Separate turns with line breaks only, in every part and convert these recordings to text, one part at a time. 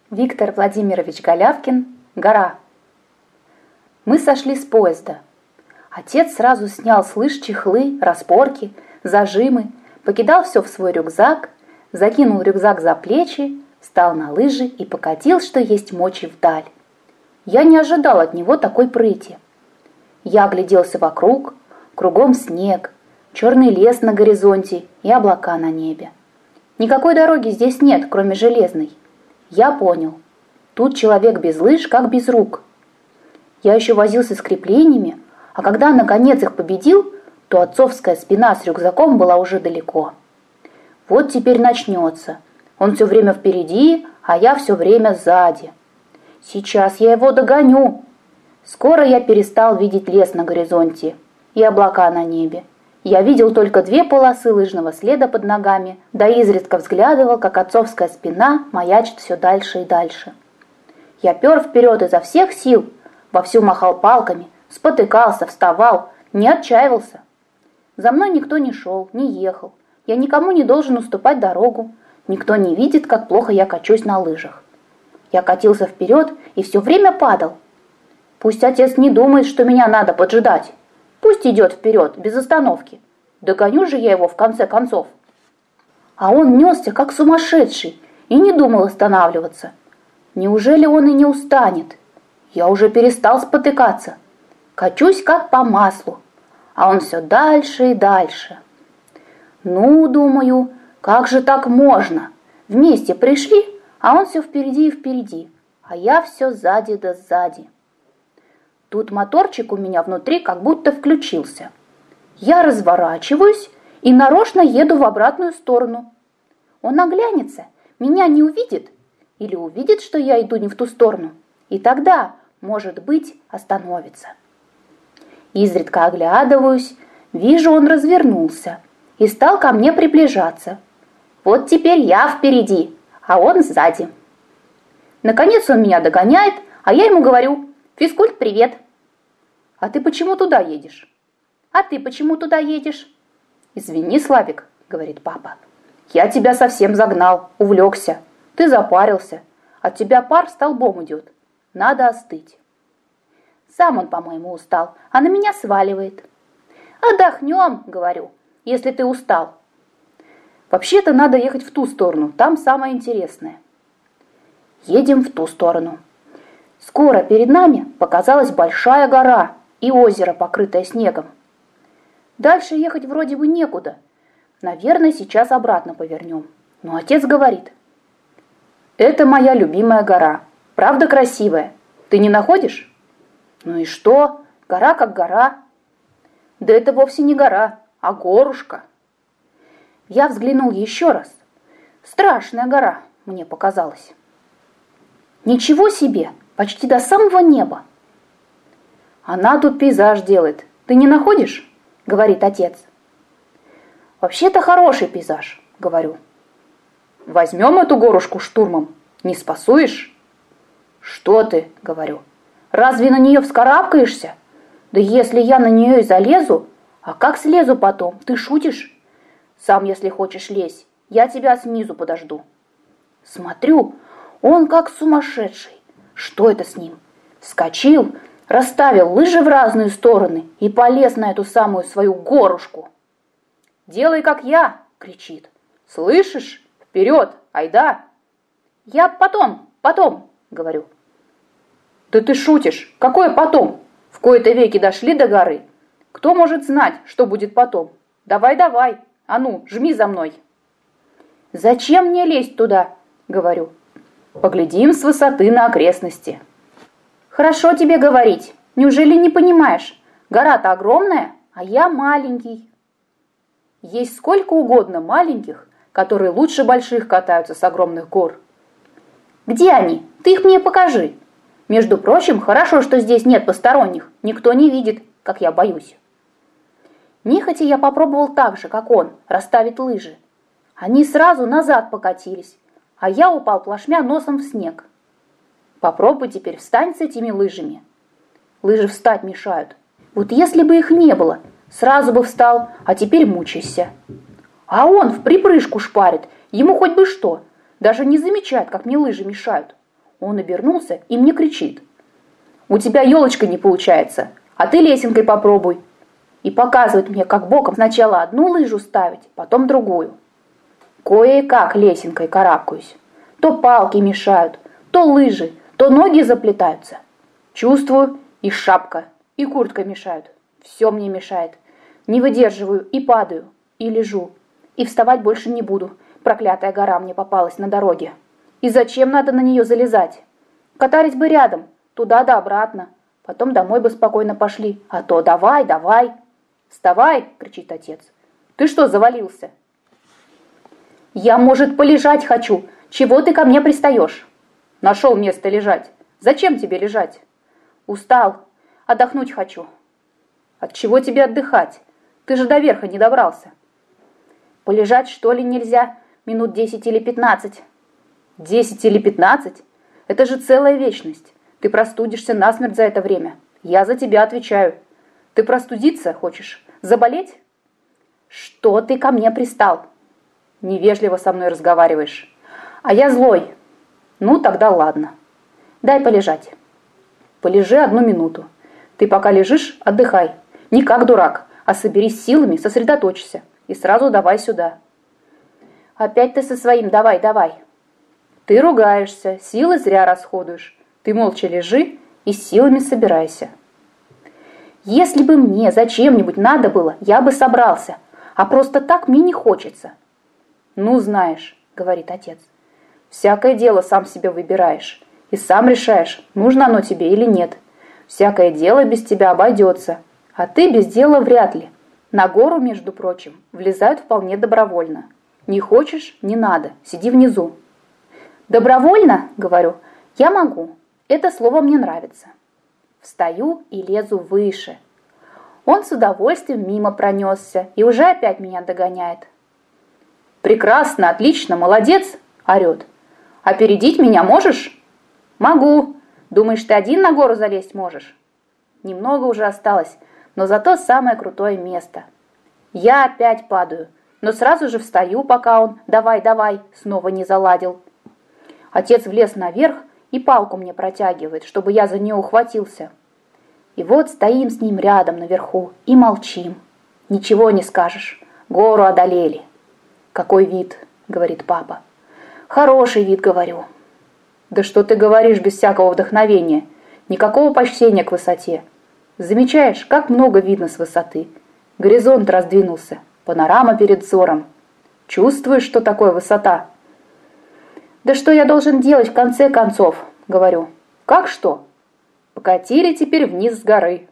Виктор Владимирович Голявкин «Гора». Мы сошли с поезда. Отец сразу снял с лыж чехлы, распорки, зажимы, покидал все в свой рюкзак, закинул рюкзак за плечи, встал на лыжи и покатил, что есть мочи, вдаль. Я не ожидал от него такой прыти. Я огляделся вокруг, кругом снег, черный лес на горизонте и облака на небе. Никакой дороги здесь нет, кроме железной. Я понял. Тут человек без лыж, как без рук. Я еще возился с креплениями, а когда наконец их победил, то отцовская спина с рюкзаком была уже далеко. Вот теперь начнется. Он все время впереди, а я все время сзади. Сейчас я его догоню. Скоро я перестал видеть лес на горизонте и облака на небе. Я видел только 2 полосы лыжного следа под ногами, да изредка взглядывал, как отцовская спина маячит все дальше и дальше. Я пер вперед изо всех сил, вовсю махал палками, спотыкался, вставал, не отчаивался. За мной никто не шел, не ехал. Я никому не должен уступать дорогу. Никто не видит, как плохо я качусь на лыжах. Я катился вперед и все время падал. Пусть отец не думает, что меня надо поджидать. Пусть идет вперед, без остановки. Догоню же я его в конце концов. А он несся, как сумасшедший, и не думал останавливаться. Неужели он и не устанет? Я уже перестал спотыкаться. Качусь, как по маслу. А он все дальше и дальше. Ну, думаю, как же так можно? Вместе пришли, а он все впереди и впереди, а я все сзади да сзади. Тут моторчик у меня внутри как будто включился. Я разворачиваюсь и нарочно еду в обратную сторону. Он оглянется, меня не увидит или увидит, что я иду не в ту сторону, и тогда, может быть, остановится. Изредка оглядываюсь, вижу, он развернулся и стал ко мне приближаться. Вот теперь я впереди, а он сзади. Наконец он меня догоняет, а я ему говорю: «Физкульт, привет!» «А ты почему туда едешь?» «А ты почему туда едешь?» «Извини, Славик», — говорит папа, «я тебя совсем загнал, увлекся. Ты запарился. От тебя пар столбом идет. Надо остыть». Сам он, по-моему, устал, а на меня сваливает. «Отдохнем», — говорю, — «если ты устал». Вообще-то надо ехать в ту сторону, там самое интересное. Едем в ту сторону. Скоро перед нами показалась большая гора и озеро, покрытое снегом. Дальше ехать вроде бы некуда. Наверное, сейчас обратно повернем. Но отец говорит: «Это моя любимая гора. Правда красивая? Ты не находишь?» «Ну и что? Гора как гора». «Да это вовсе не гора, а горушка». Я взглянул еще раз. Страшная гора, мне показалось. Ничего себе, почти до самого неба. «Она тут пейзаж делает. Ты не находишь?» — говорит отец. «Вообще-то хороший пейзаж», — говорю. «Возьмем эту горушку штурмом, не спасуешь?» «Что ты?» — говорю. «Разве на нее вскарабкаешься? Да если я на нее и залезу, а как слезу потом? Ты шутишь? Сам, если хочешь, лезь, я тебя снизу подожду». Смотрю, он как сумасшедший. Что это с ним? Вскочил, расставил лыжи в разные стороны и полез на эту самую свою горушку. «Делай, как я!» — кричит. «Слышишь? Вперед! Айда!» «Я потом, — говорю. «Да ты шутишь! Какое потом? В кои-то веки дошли до горы. Кто может знать, что будет потом? Давай, а ну, жми за мной!» «Зачем мне лезть туда?» — говорю. «Поглядим с высоты на окрестности». «Хорошо тебе говорить. Неужели не понимаешь? Гора-то огромная, а я маленький». Есть сколько угодно маленьких, которые лучше больших катаются с огромных гор. «Где они? Ты их мне покажи. Между прочим, хорошо, что здесь нет посторонних. Никто не видит, как я боюсь». Нехотя я попробовал так же, как он, расставить лыжи. Они сразу назад покатились, а я упал плашмя носом в снег. Попробуй теперь встань с этими лыжами. Лыжи встать мешают. Вот если бы их не было, сразу бы встал, а теперь мучайся. А он в припрыжку шпарит, ему хоть бы что, даже не замечает, как мне лыжи мешают. Он обернулся и мне кричит: «У тебя елочка не получается, а ты лесенкой попробуй». И показывает мне, как боком сначала одну лыжу ставить, потом другую. Кое-как лесенкой карабкаюсь. То палки мешают, то лыжи, то ноги заплетаются. Чувствую, и шапка, и куртка мешают. Все мне мешает. Не выдерживаю и падаю, и лежу. И вставать больше не буду. Проклятая гора мне попалась на дороге. И зачем надо на нее залезать? Катались бы рядом, туда да обратно. Потом домой бы спокойно пошли. А то давай, давай. «Вставай!» — кричит отец. «Ты что, завалился?» «Я, может, полежать хочу. Чего ты ко мне пристаешь?» «Нашел место лежать. Зачем тебе лежать?» «Устал. Отдохнуть хочу». «От чего тебе отдыхать? Ты же до верха не добрался». «Полежать, что ли, нельзя? Минут 10 или 15. 10 или 15? Это же целая вечность. Ты простудишься насмерть за это время. Я за тебя отвечаю. Ты простудиться хочешь? Заболеть?» «Что ты ко мне пристал?» «Невежливо со мной разговариваешь. А я злой». «Ну, тогда ладно. Дай полежать». «Полежи 1 минуту. Ты пока лежишь, отдыхай. Не как дурак, а соберись силами, сосредоточься. И сразу давай сюда». «Опять ты со своим давай, давай». «Ты ругаешься, силы зря расходуешь. Ты молча лежи и силами собирайся». «Если бы мне зачем-нибудь надо было, я бы собрался, а просто так мне не хочется». «Ну, знаешь», — говорит отец, — «всякое дело сам себе выбираешь и сам решаешь, нужно оно тебе или нет. Всякое дело без тебя обойдется, а ты без дела вряд ли. На гору, между прочим, влезают вполне добровольно. Не хочешь — не надо, сиди внизу». «Добровольно, — говорю, — я могу, это слово мне нравится». Встаю и лезу выше. Он с удовольствием мимо пронесся и уже опять меня догоняет. «Прекрасно, отлично, молодец!» – орет. «Опередить меня можешь?» «Могу. Думаешь, ты один на гору залезть можешь?» Немного уже осталось, но зато самое крутое место. Я опять падаю, но сразу же встаю, пока он «давай, давай» снова не заладил. Отец влез наверх и палку мне протягивает, чтобы я за нее ухватился. И вот стоим с ним рядом наверху и молчим. Ничего не скажешь, гору одолели. «Какой вид?» — говорит папа. «Хороший вид», — говорю. «Да что ты говоришь без всякого вдохновения? Никакого почтения к высоте. Замечаешь, как много видно с высоты? Горизонт раздвинулся, панорама перед взором. Чувствуешь, что такое высота?» «Да что я должен делать в конце концов?» — говорю. «Как что?» «Покатили теперь вниз с горы».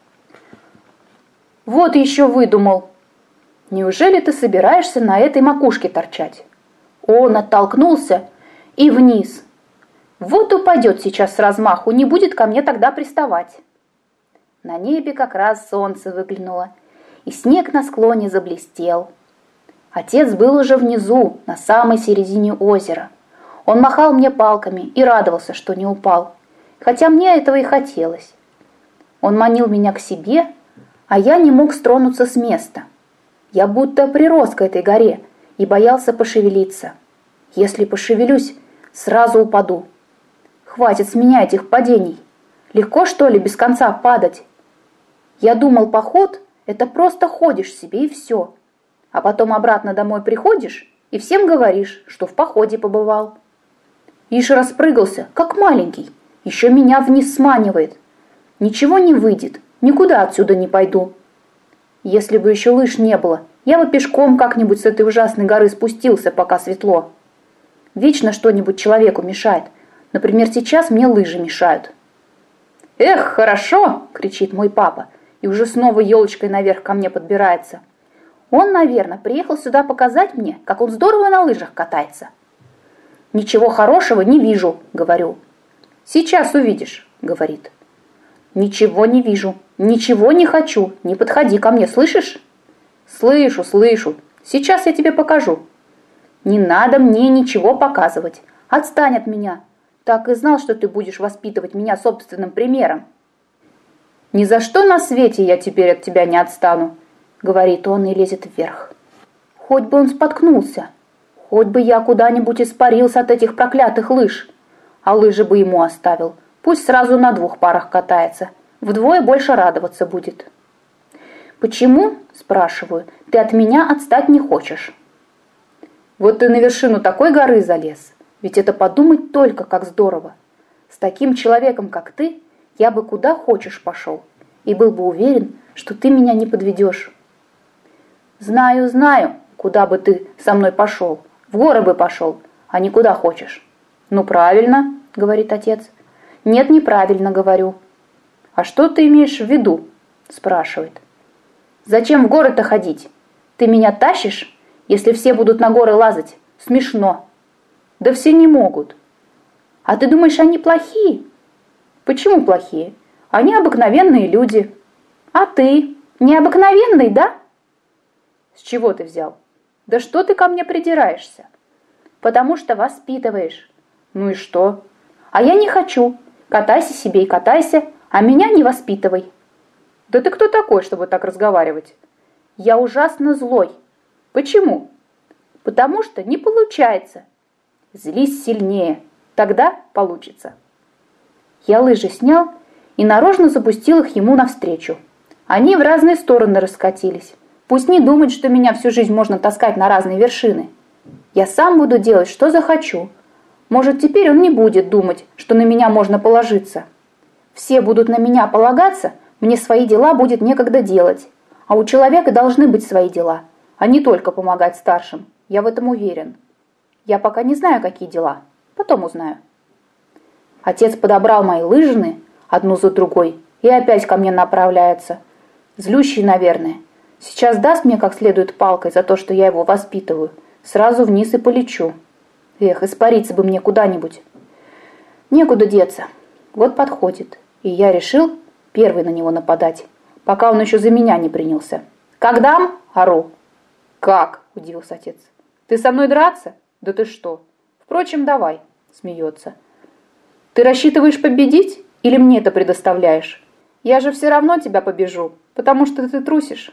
«Вот еще выдумал. Неужели ты собираешься на этой макушке торчать?» Он оттолкнулся и вниз. Вот упадет сейчас с размаху, не будет ко мне тогда приставать. На небе как раз солнце выглянуло, и снег на склоне заблестел. Отец был уже внизу, на самой середине озера. Он махал мне палками и радовался, что не упал, хотя мне этого и хотелось. Он манил меня к себе, а я не мог стронуться с места. Я будто прирос к этой горе и боялся пошевелиться. Если пошевелюсь, сразу упаду. Хватит с меня этих падений. Легко, что ли, без конца падать? Я думал, поход – это просто ходишь себе и все. А потом обратно домой приходишь и всем говоришь, что в походе побывал. Ишь распрыгался, как маленький, еще меня вниз сманивает. Ничего не выйдет, никуда отсюда не пойду. Если бы еще лыж не было, я бы пешком как-нибудь с этой ужасной горы спустился, пока светло. Вечно что-нибудь человеку мешает. Например, сейчас мне лыжи мешают. «Эх, хорошо!» – кричит мой папа, и уже снова елочкой наверх ко мне подбирается. Он, наверное, приехал сюда показать мне, как он здорово на лыжах катается. «Ничего хорошего не вижу», – говорю. «Сейчас увидишь», – говорит. «Ничего не вижу, ничего не хочу, не подходи ко мне, слышишь?» «Слышу, слышу, сейчас я тебе покажу». «Не надо мне ничего показывать, отстань от меня. Так и знал, что ты будешь воспитывать меня собственным примером». «Ни за что на свете я теперь от тебя не отстану», — говорит он и лезет вверх. Хоть бы он споткнулся, хоть бы я куда-нибудь испарился от этих проклятых лыж. А лыжи бы ему оставил. Пусть сразу на 2 парах катается. Вдвое больше радоваться будет. «Почему, – спрашиваю, – ты от меня отстать не хочешь?» «Вот ты на вершину такой горы залез. Ведь это подумать только, как здорово. С таким человеком, как ты, я бы куда хочешь пошел. И был бы уверен, что ты меня не подведешь». «Знаю, знаю, куда бы ты со мной пошел. В горы бы пошел, а не куда хочешь». «Ну, правильно, – говорит отец». «Нет, неправильно говорю». «А что ты имеешь в виду?» – спрашивает. «Зачем в горы-то ходить? Ты меня тащишь, если все будут на горы лазать? Смешно». «Да все не могут». «А ты думаешь, они плохие?» «Почему плохие? Они обыкновенные люди». «А ты необыкновенный, да?» «С чего ты взял? Да что ты ко мне придираешься?» «Потому что воспитываешь». «Ну и что?» «А я не хочу. Катайся себе и катайся, а меня не воспитывай». «Да ты кто такой, чтобы так разговаривать?» «Я ужасно злой». «Почему?» «Потому что не получается». «Злись сильнее, тогда получится». Я лыжи снял и нарочно запустил их ему навстречу. Они в разные стороны раскатились. Пусть не думает, что меня всю жизнь можно таскать на разные вершины. Я сам буду делать, что захочу. Может, теперь он не будет думать, что на меня можно положиться. Все будут на меня полагаться, мне свои дела будет некогда делать. А у человека должны быть свои дела, а не только помогать старшим. Я в этом уверен. Я пока не знаю, какие дела. Потом узнаю. Отец подобрал мои лыжины, одну за другой, и опять ко мне направляется. Злющий, наверное. Сейчас даст мне как следует палкой за то, что я его воспитываю. Сразу вниз и полечу. Эх, испариться бы мне куда-нибудь. Некуда деться. Вот подходит. И я решил первый на него нападать, пока он еще за меня не принялся. «Как дам?» – ору. «Как?» – удивился отец. «Ты со мной драться? Да ты что? Впрочем, давай», – смеется. «Ты рассчитываешь победить или мне это предоставляешь? Я же все равно тебя побежу, потому что ты трусишь».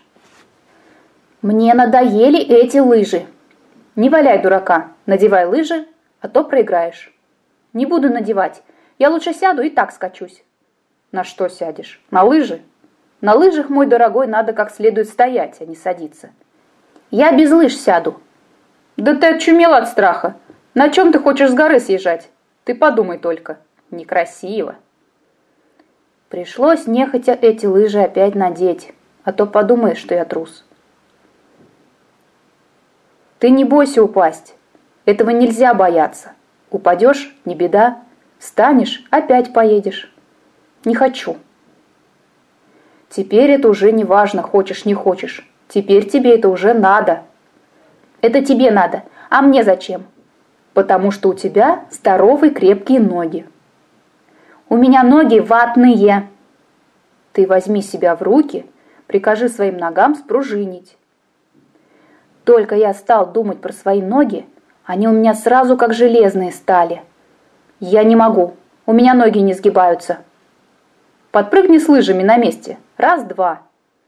«Мне надоели эти лыжи». «Не валяй дурака, надевай лыжи, а то проиграешь». «Не буду надевать, я лучше сяду и так скачусь». «На что сядешь? На лыжи?» «На лыжах, мой дорогой, надо как следует стоять, а не садиться». «Я без лыж сяду». «Да ты очумел от страха. На чем ты хочешь с горы съезжать? Ты подумай только. Некрасиво». Пришлось нехотя эти лыжи опять надеть, а то подумаешь, что я трус. Ты не бойся упасть. Этого нельзя бояться. Упадешь – не беда. Встанешь – опять поедешь. Не хочу. Теперь это уже не важно, хочешь, не хочешь. Теперь тебе это уже надо. Это тебе надо, а мне зачем? Потому что у тебя здоровые крепкие ноги. У меня ноги ватные. Ты возьми себя в руки, прикажи своим ногам спружинить. Только я стал думать про свои ноги, они у меня сразу как железные стали. Я не могу, у меня ноги не сгибаются. Подпрыгни с лыжами на месте. Раз, два.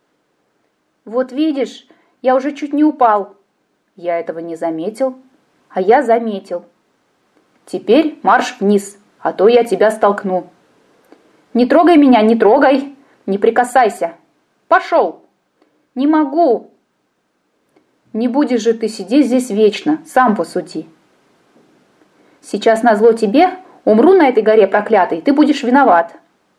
Вот видишь, я уже чуть не упал. Я этого не заметил, а я заметил. Теперь марш вниз, а то я тебя столкну. Не трогай меня, не трогай, не прикасайся. Пошел. Не могу. Не будешь же ты сидеть здесь вечно, сам посуди. Сейчас назло тебе умру на этой горе проклятой, ты будешь виноват.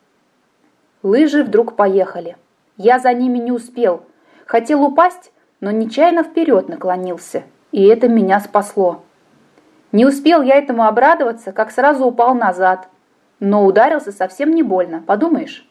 Лыжи вдруг поехали. Я за ними не успел. Хотел упасть, но нечаянно вперед наклонился, и это меня спасло. Не успел я этому обрадоваться, как сразу упал назад, но ударился совсем не больно, подумаешь?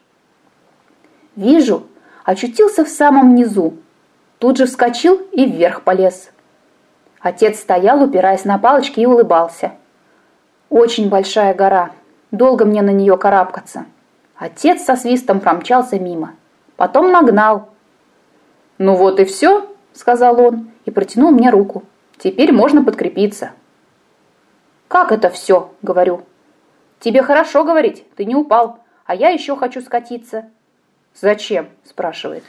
Вижу, очутился в самом низу. Тут же вскочил и вверх полез. Отец стоял, упираясь на палочки, и улыбался. Очень большая гора, долго мне на нее карабкаться. Отец со свистом промчался мимо, потом нагнал. «Ну вот и все», — сказал он и протянул мне руку. «Теперь можно подкрепиться». «Как это все?» — говорю. «Тебе хорошо говорить, ты не упал, а я еще хочу скатиться». «Зачем?» — спрашивает.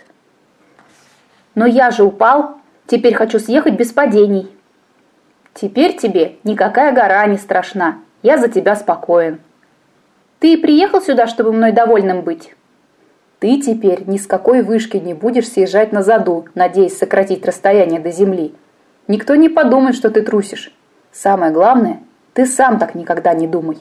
«Но я же упал, теперь хочу съехать без падений». «Теперь тебе никакая гора не страшна, Я за тебя спокоен. Ты приехал сюда, чтобы мной довольным быть? Ты теперь ни с какой вышки не будешь съезжать на заду, надеясь сократить расстояние до земли. Никто не подумает, что ты трусишь. Самое главное, ты сам так никогда не думай.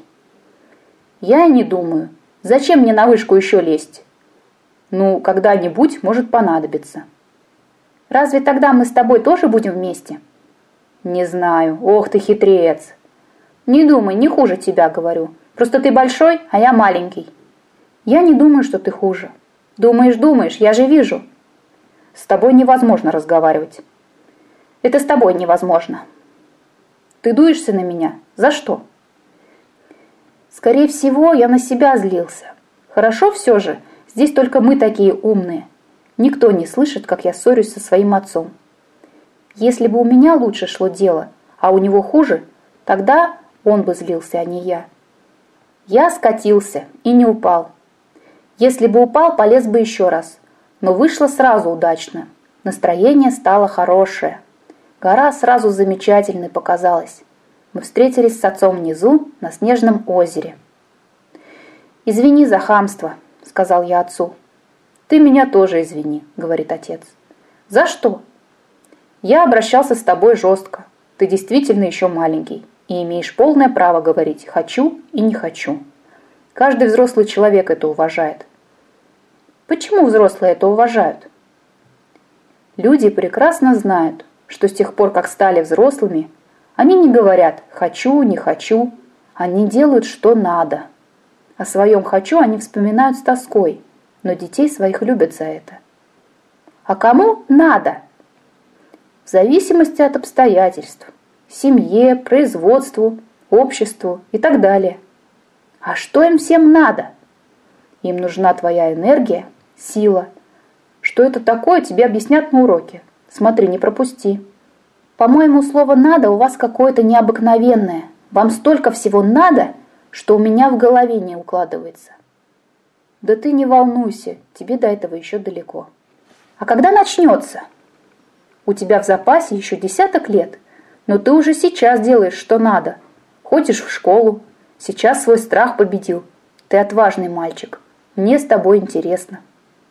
Я и не думаю. Зачем мне на вышку еще лезть? Ну, когда-нибудь может понадобиться. Разве тогда мы с тобой тоже будем вместе? Не знаю. Ох ты хитрец. Не думай, не хуже тебя, говорю. Просто ты большой, а я маленький. Я не думаю, что ты хуже. Думаешь, я же вижу. С тобой невозможно разговаривать. Это с тобой невозможно. Ты дуешься на меня? За что? Скорее всего, я на себя злился. Хорошо все же, здесь только мы такие умные. Никто не слышит, как я ссорюсь со своим отцом. Если бы у меня лучше шло дело, а у него хуже, тогда он бы злился, а не я. Я скатился и не упал. Если бы упал, полез бы еще раз. Но вышло сразу удачно. Настроение стало хорошее. Гора сразу замечательной показалась. Мы встретились с отцом внизу, на снежном озере. «Извини за хамство», — сказал я отцу. «Ты меня тоже извини», — говорит отец. «За что?» «Я обращался с тобой жестко. Ты действительно еще маленький и имеешь полное право говорить «хочу» и «не хочу». Каждый взрослый человек это уважает». «Почему взрослые это уважают?» Люди прекрасно знают, что с тех пор, как стали взрослыми, они не говорят «хочу», «не хочу», они делают, что надо. О своем «хочу» они вспоминают с тоской, но детей своих любят за это. А кому надо? В зависимости от обстоятельств. Семье, производству, обществу и так далее. А что им всем надо? Им нужна твоя энергия, сила. Что это такое, тебе объяснят на уроке. Смотри, не пропусти. По-моему, слово «надо» у вас какое-то необыкновенное. Вам столько всего надо, что у меня в голове не укладывается. Да ты не волнуйся, тебе до этого еще далеко. А когда начнется? У тебя в запасе еще десяток лет, но ты уже сейчас делаешь, что надо. Ходишь в школу, сейчас свой страх победил. Ты отважный мальчик, мне с тобой интересно.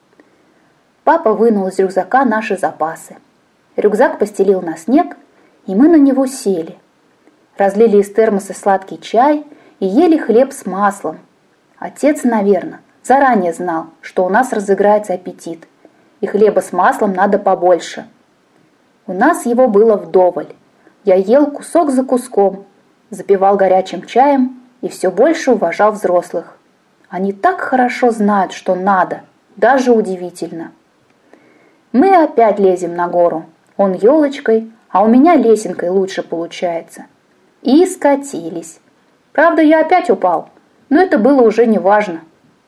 Папа вынул из рюкзака наши запасы. Рюкзак постелил на снег, и мы на него сели. Разлили из термоса сладкий чай и ели хлеб с маслом. Отец, наверное, заранее знал, что у нас разыграется аппетит, и хлеба с маслом надо побольше. У нас его было вдоволь. Я ел кусок за куском, запивал горячим чаем и все больше уважал взрослых. Они так хорошо знают, что надо, даже удивительно. Мы опять лезем на гору. Он елочкой, а у меня лесенкой лучше получается. И скатились. Правда, я опять упал, но это было уже не важно.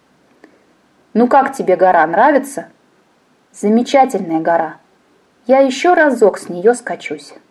Ну как тебе гора, нравится? Замечательная гора. Я еще разок с нее скачусь.